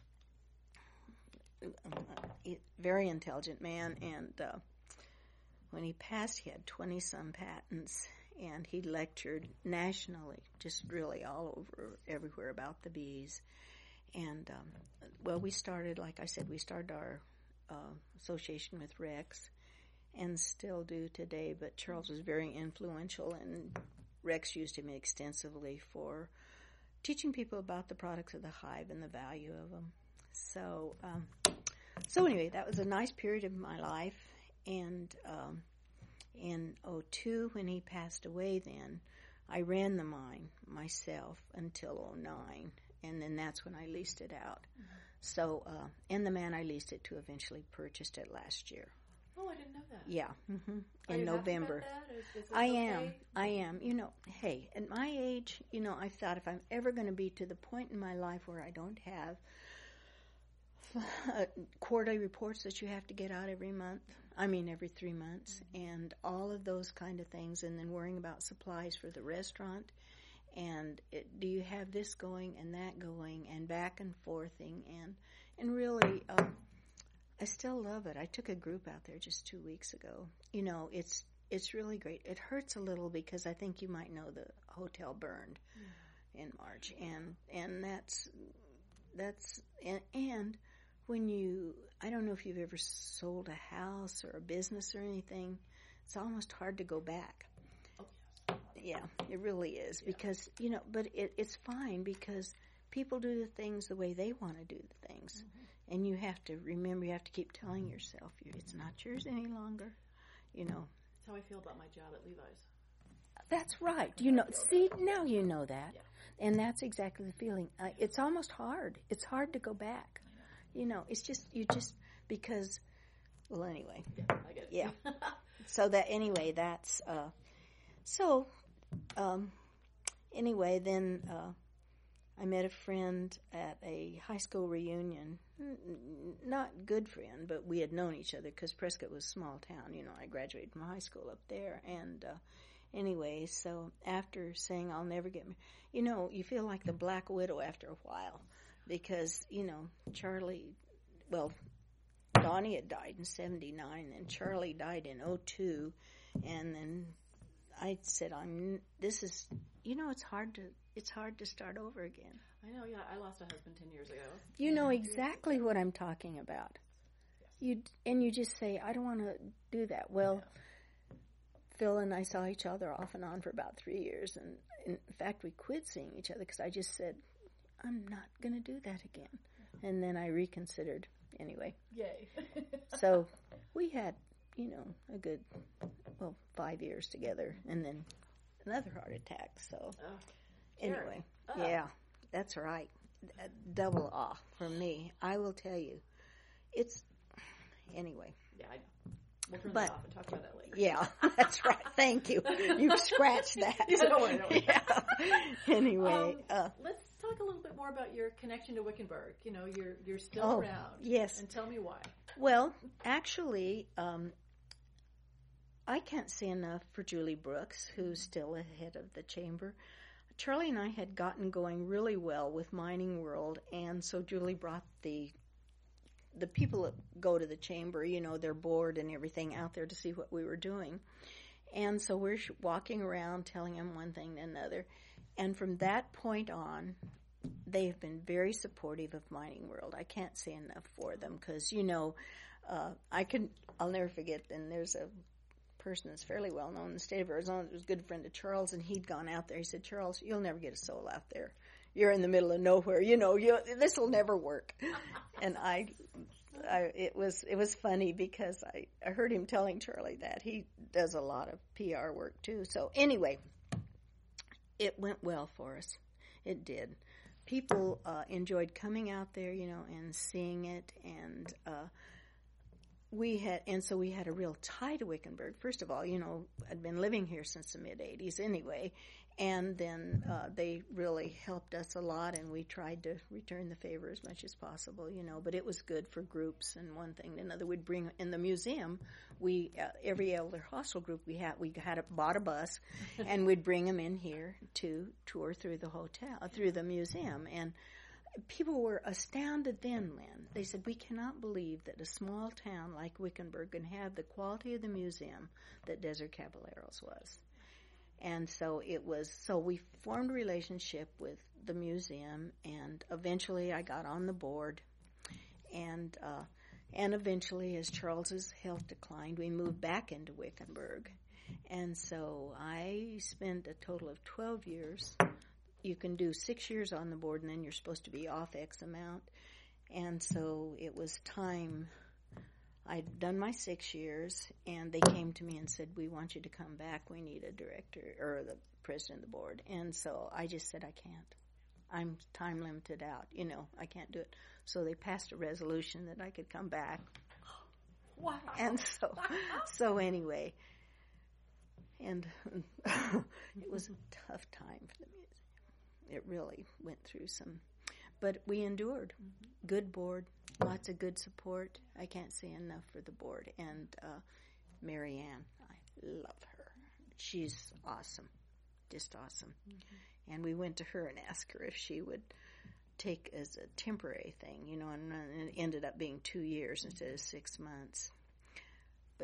a very intelligent man, and uh, when he passed, he had twenty-some patents, and he lectured nationally, just really all over, everywhere about the bees. And, um, well, we started, like I said, we started our uh, association with Rex, and still do today, but Charles was very influential, and Rex used him extensively for teaching people about the products of the hive and the value of them. So, um, so anyway, that was a nice period of my life. And um, in oh two, when he passed away, then I ran the mine myself until oh nine, and then that's when I leased it out. Mm-hmm. So, uh, and the man I leased it to eventually purchased it last year. Oh, I didn't know that. Yeah, mm-hmm. Are in you November. happy about that? Is, is I okay? am. I am. You know, hey, at my age, you know, I thought if I'm ever going to be to the point in my life where I don't have uh, quarterly reports that you have to get out every month, I mean every three months, mm-hmm. and all of those kind of things, and then worrying about supplies for the restaurant, and it, do you have this going and that going, and back and forthing, and, and really... Uh, I still love it. I took a group out there just two weeks ago. You know, it's it's really great. It hurts a little because I think you might know the hotel burned mm. in March, and and that's that's and, and when you I don't know if you've ever sold a house or a business or anything, it's almost hard to go back. Oh, yes. Yeah, it really is, yeah. Because you know, but it, it's fine because people do the things the way they want to do the things. Mm-hmm. And you have to remember, you have to keep telling yourself, it's not yours any longer, you know. That's how I feel about my job at Levi's. That's right. You know, see, now you know that. Yeah. And that's exactly the feeling. Uh, it's almost hard. It's hard to go back. You know, it's just, you just, because, well, anyway. Yeah, I get it. Yeah. So that, anyway, that's, uh, so, um, anyway, then, uh, I met a friend at a high school reunion. Not good friend, but we had known each other because Prescott was a small town. You know, I graduated from high school up there. And uh, anyway, so after saying I'll never get married, you know, you feel like the Black Widow after a while because, you know, Charlie, well, Donnie had died in seventy-nine and Charlie died in oh two. And then I said, I'm, this is, you know, it's hard to, it's hard to start over again. I know, yeah. I lost a husband ten years ago. You know exactly what I'm talking about. Yes. You and you just say, I don't want to do that. Well, yeah. Phil and I saw each other off and on for about three years, and in fact, we quit seeing each other because I just said, I'm not going to do that again. Mm-hmm. And then I reconsidered anyway. Yay! So we had, you know, a good, well, five years together, and then another heart attack. So oh, anyway, oh. yeah. That's right. A double off from me. I will tell you. It's, anyway. Yeah, I know. We'll turn but, that off and talk about that later. Yeah, that's right. Thank you. You've scratched that. Yeah, don't worry, don't worry. Yeah. Anyway. Um, uh, let's talk a little bit more about your connection to Wickenburg. You know, you're you're still oh, around. Yes. And tell me why. Well, actually, um, I can't say enough for Julie Brooks, who's still ahead of the chamber. Charlie and I had gotten going really well with Mining World, and so Julie brought the the people that go to the chamber, you know, their board and everything out there to see what we were doing. And so we're walking around telling them one thing and another. And from that point on, they've been very supportive of Mining World. I can't say enough for them because, you know, uh, I can, I'll never forget, and there's a person that's fairly well known in the state of Arizona that was a good friend of Charles, and he'd gone out there. He said, Charles, you'll never get a soul out there. You're in the middle of nowhere. You know, you, this will never work. And I, I, it was it was funny because I, I heard him telling Charlie that. He does a lot of P R work too. So anyway, it went well for us. It did. People uh, enjoyed coming out there, you know, and seeing it, and uh, we had, and so we had a real tie to Wickenburg. First of all, you know, I'd been living here since the mid eighties anyway, And then uh, they really helped us a lot, and we tried to return the favor as much as possible, you know. But it was good for groups and one thing and another. We'd bring in the museum. We uh, every elder hostel group we had we had a, bought a bus, and we'd bring them in here to tour through the hotel, through the museum, and people were astounded then, Lynn. They said, we cannot believe that a small town like Wickenburg can have the quality of the museum that Desert Caballeros was. And so it was, so we formed a relationship with the museum, and eventually I got on the board. And uh, and eventually, as Charles's health declined, we moved back into Wickenburg. And so I spent a total of twelve years. You can do six years on the board, and then you're supposed to be off X amount. And so it was time. I'd done my six years, and they came to me and said, we want you to come back. We need a director, or the president of the board. And so I just said, I can't. I'm time limited out. You know, I can't do it. So they passed a resolution that I could come back. Wow. And so, so anyway, and it was a tough time for the museum. It really went through some, but we endured. Mm-hmm. Good board, lots of good support. I can't say enough for the board. And uh, Mary Ann, I love her. She's awesome, just awesome. Mm-hmm. And we went to her and asked her if she would take as a temporary thing, you know, and, and it ended up being two years instead of six months. But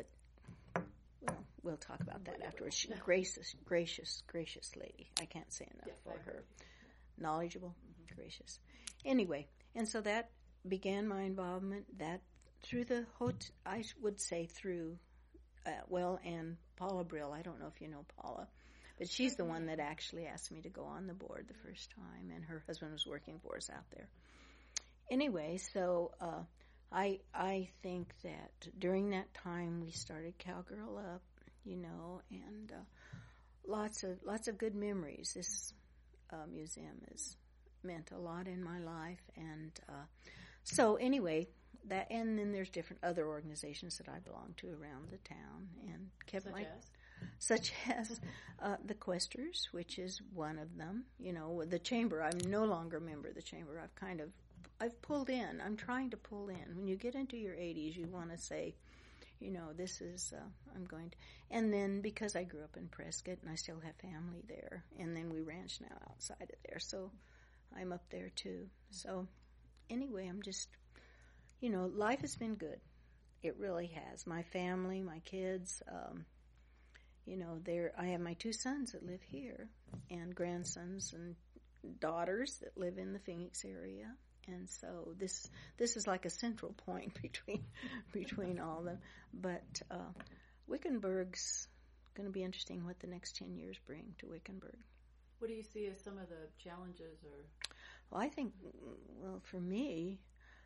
well, we'll talk about that afterwards. She's a gracious, gracious, gracious lady. I can't say enough yeah, for her. Knowledgeable, mm-hmm. gracious. Anyway, and so that began my involvement. That through the hot, I would say through, uh, well, and Paula Brill. I don't know if you know Paula, but she's the one that actually asked me to go on the board the first time, and her husband was working for us out there. Anyway, so uh, I I think that during that time we started Cowgirl Up, you know, and uh, lots of lots of good memories. This uh, museum has meant a lot in my life, and uh, so anyway, that and then there's different other organizations that I belong to around the town, and kept Such my. As? Such as uh, the Questers, which is one of them. You know, the Chamber, I'm no longer a member of the Chamber. I've kind of, I've pulled in. I'm trying to pull in. When you get into your eighties, you want to say, you know, this is, uh, I'm going to. And then because I grew up in Prescott and I still have family there, and then we ranch now outside of there, so I'm up there too. So anyway, I'm just, you know, life has been good. It really has. My family, my kids, um, you know, there I have my two sons that live here, and grandsons and daughters that live in the Phoenix area, and so this this is like a central point between between all of them. But uh, Wickenburg's going to be interesting. What the next ten years bring to Wickenburg. What do you see as some of the challenges, or? Well, I think, well, for me,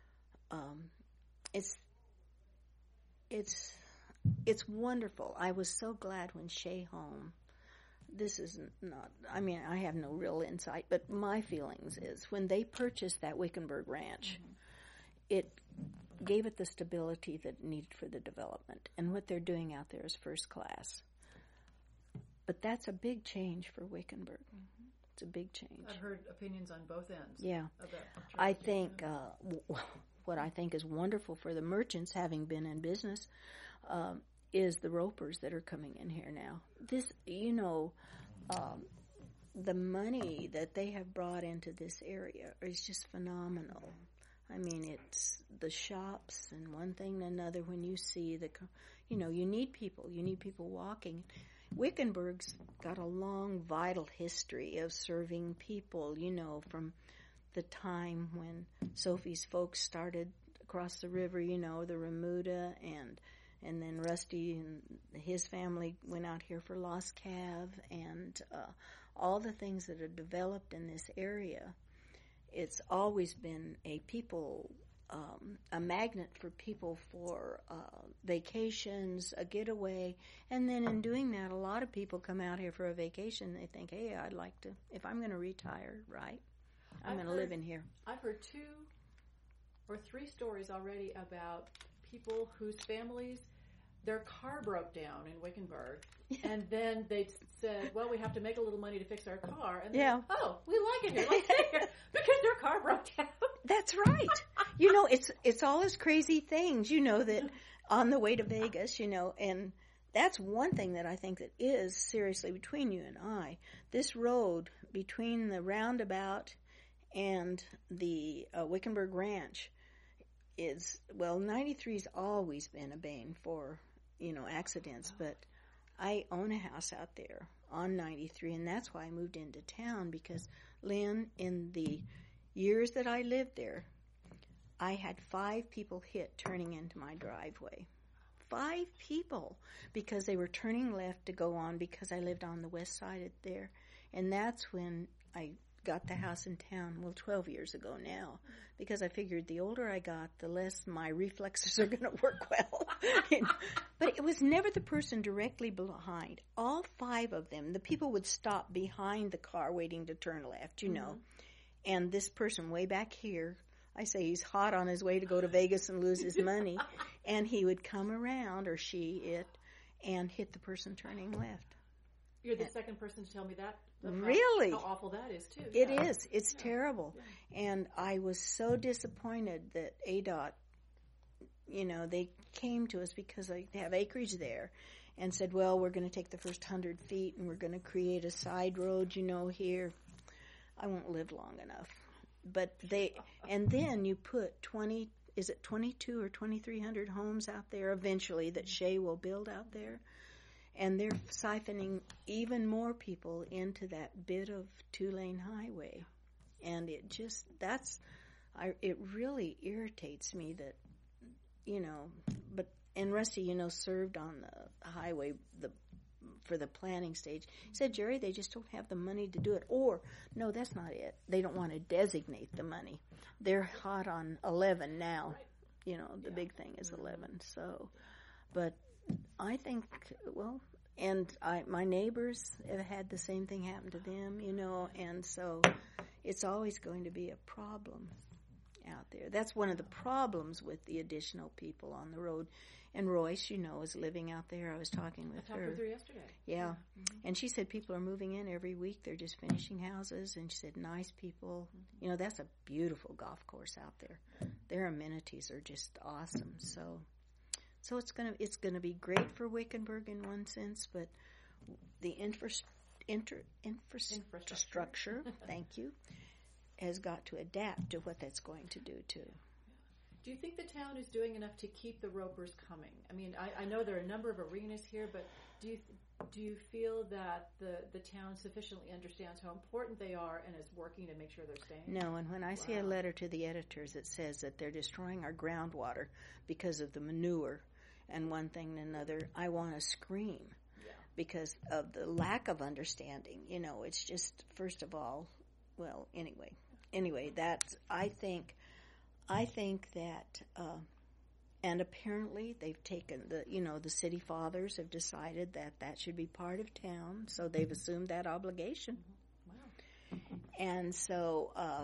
um, it's it's. It's wonderful. I was so glad when Shea Home, this is not, I mean, I have no real insight, but my feelings is when they purchased that Wickenburg Ranch, mm-hmm. it gave it the stability that it needed for the development. And what they're doing out there is first class. But that's a big change for Wickenburg. Mm-hmm. It's a big change. I've heard opinions on both ends. Yeah. Of that I think uh, w- what I think is wonderful for the merchants, having been in business, Um, is the ropers that are coming in here now. This, you know, um, the money that they have brought into this area is just phenomenal. I mean, it's the shops and one thing and another. When you see the, you know, you need people. You need people walking. Wickenburg's got a long, vital history of serving people, you know, from the time when Sophie's folks started across the river, you know, the Remuda, and and then Rusty and his family went out here for Lost Cav, and uh, all the things that are developed in this area. It's always been a people, um, a magnet for people for uh, vacations, a getaway, and then in doing that, a lot of people come out here for a vacation. They think, hey, I'd like to, if I'm going to retire, right, I'm going to live in here. I've heard two or three stories already about people whose families their car broke down in Wickenburg, and then they said, well, we have to make a little money to fix our car. And Yeah. they, oh, we like it here. Let's stay here. Because their car broke down. That's right. You know, it's it's all those crazy things, you know, that on the way to Vegas, you know, and that's one thing that I think that is seriously between you and I. This road between the roundabout and the uh, Wickenburg Ranch is, well, ninety-three's always been a bane for, you know, accidents, but I own a house out there on ninety-three, and that's why I moved into town, because, Lynn, in the years that I lived there, I had five people hit turning into my driveway. Five people, because they were turning left to go on, because I lived on the west side of there. And that's when I got the house in town, well, twelve years ago now, because I figured the older I got, the less my reflexes are going to work well. But it was never the person directly behind. All five of them, the people would stop behind the car waiting to turn left, you mm-hmm. know. And this person way back here, I say he's hot on his way to go to Vegas and lose his money, and he would come around, or she, it, and hit the person turning left. You're the and, second person to tell me that. Really? How awful that is, too. It yeah. is. It's yeah. terrible. Yeah. And I was so disappointed that A D O T, you know, they came to us because I have acreage there, and said, well, we're going to take the first hundred feet, and we're going to create a side road, you know, here. I won't live long enough. But they, and then you put twenty, is it twenty-two or twenty-three hundred homes out there eventually that Shea will build out there. And they're siphoning even more people into that bit of two-lane highway. And it just, that's, I, it really irritates me that, you know, but, and Rusty, you know, served on the highway, the, for the planning stage. He said, Jerry, they just don't have the money to do it. Or, no, that's not it. They don't want to designate the money. They're hot on eleven now. You know, the yeah. big thing is eleven. So, but I think, well, and I, my neighbors have had the same thing happen to them, you know, and so it's always going to be a problem out there. That's one of the problems with the additional people on the road. And Royce, you know, is living out there. I was talking with I talked her. with her yesterday. Yeah. yeah. Mm-hmm. And she said people are moving in every week. They're just finishing houses. And she said nice people. Mm-hmm. You know, that's a beautiful golf course out there. Their amenities are just awesome. So so it's going to it's going to be great for Wickenburg in one sense, but the infra, inter, infrastructure, infrastructure thank you, has got to adapt to what that's going to do too. Do you think the town is doing enough to keep the ropers coming? I mean, I, I know there are a number of arenas here, but do you do you feel that the, the town sufficiently understands how important they are and is working to make sure they're staying? No, and when I wow. see a letter to the editors that says that they're destroying our groundwater because of the manure and one thing and another, I want to scream yeah. because of the lack of understanding. You know, it's just, first of all, well, anyway, anyway, that's, I think... I think that, uh, and apparently they've taken the, you know, the city fathers have decided that that should be part of town, so they've assumed that obligation. Wow. And so, uh,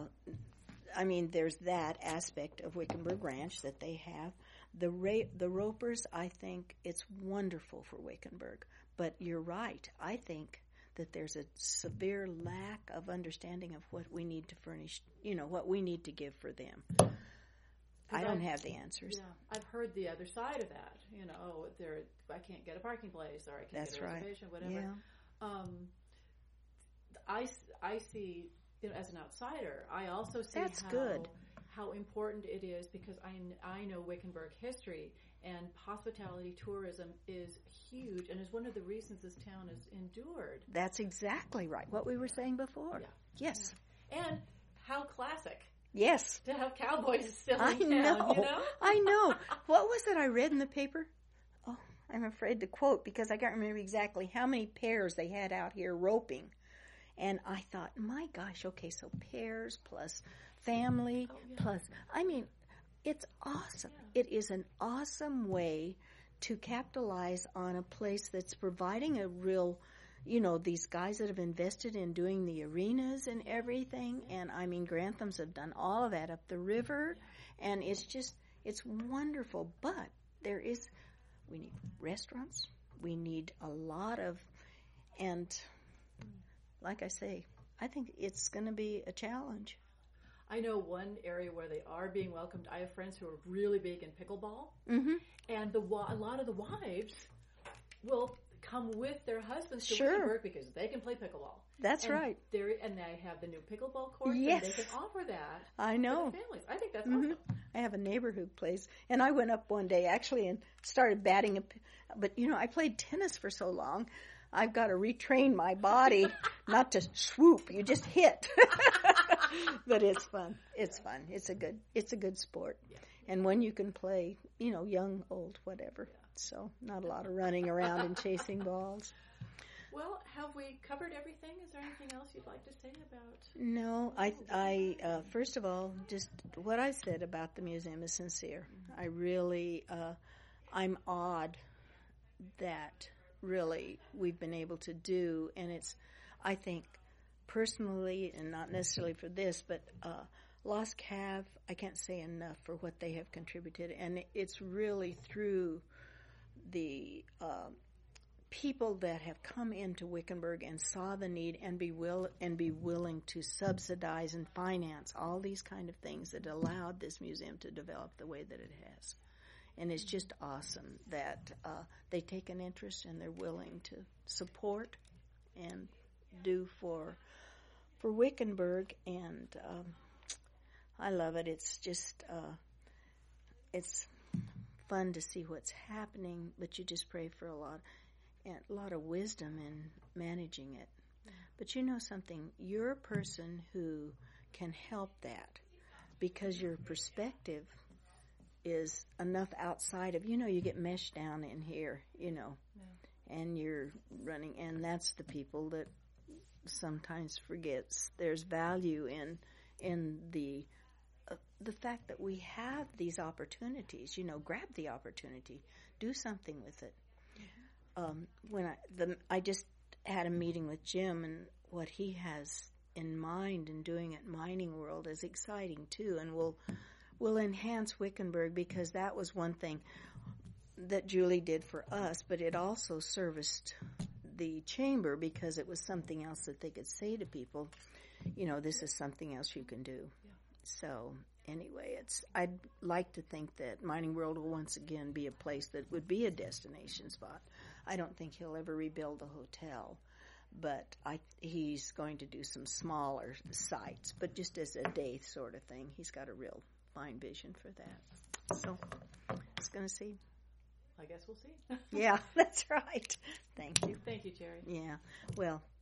I mean, there's that aspect of Wickenburg Ranch that they have. The ra- the Ropers, I think it's wonderful for Wickenburg, but you're right. I think that there's a severe lack of understanding of what we need to furnish, you know, what we need to give for them. I don't I've, have the answers. Yeah, I've heard the other side of that. You know, oh, there, I can't get a parking place, or I can't That's get a right. reservation, whatever. Yeah. Um, I, I see, you know, as an outsider, I also see That's how, good. how important it is, because I, I know Wickenburg history, and hospitality tourism is huge, and is one of the reasons this town has endured. That's exactly right. What we were saying before. Yeah. Yes. Yeah. And how classic. Yes. To have cowboys still in I town, know. you know? I know. What was it I read in the paper? Oh, I'm afraid to quote because I can't remember exactly how many pairs they had out here roping. And I thought, my gosh, okay, so pairs plus family oh, yeah. plus, I mean, it's awesome. Yeah. It is an awesome way to capitalize on a place that's providing a real, you know, these guys that have invested in doing the arenas and everything. And, I mean, Granthams have done all of that up the river. And it's just, it's wonderful. But there is, we need restaurants. We need a lot of, and like I say, I think it's going to be a challenge. I know one area where they are being welcomed. I have friends who are really big in pickleball, Mm-hmm. and the a lot of the wives will come with their husbands to Sure. Wickenburg because they can play pickleball. That's and right. There and they have the new pickleball courts, Yes. and they can offer that I know. to the families. I think that's Mm-hmm. awesome. I have a neighbor who plays, and I went up one day actually and started batting a. p- But you know, I played tennis for so long, I've got to retrain my body not to swoop. You just hit. But it's fun. It's fun. It's a good. It's a good sport, Yeah. and when you can play, you know, young, old, whatever. So not a lot of running around and chasing balls. Well, have we covered everything? Is there anything else you'd like to say about? No, I, I, uh, first of all, just what I said about the museum is sincere. I really, uh, I'm awed that really we've been able to do, and it's, I think, personally, and not necessarily for this, but uh, Lost Cav, I can't say enough for what they have contributed, and it's really through the uh, people that have come into Wickenburg and saw the need and be will and be willing to subsidize and finance all these kind of things that allowed this museum to develop the way that it has. And it's just awesome that uh, they take an interest and they're willing to support and do for for Wickenburg. And um, I love it. It's just uh, it's fun to see what's happening, but you just pray for a lot and a lot of wisdom in managing it. Yeah. But you know something, you're a person who can help that because your perspective is enough outside of, you know, you get meshed down in here, you know, yeah. and you're running, and that's the people that sometimes forgets there's value in in the uh, the fact that we have these opportunities. You know, grab the opportunity, do something with it. Mm-hmm. Um, when I the I just had a meeting with Jim, and what he has in mind in doing at Mining World is exciting too, and will will enhance Wickenburg, because that was one thing that Julie did for us, but it also serviced the chamber because it was something else that they could say to people, you know, this is something else you can do. Yeah. So anyway, it's I'd like to think that Mining World will once again be a place that would be a destination spot. I don't think he'll ever rebuild a hotel, but I he's going to do some smaller sites, but just as a day sort of thing. He's got a real fine vision for that. So it's going to see. I guess we'll see. Yeah, that's right. Thank you. Thank you, Jerry. Yeah. Well,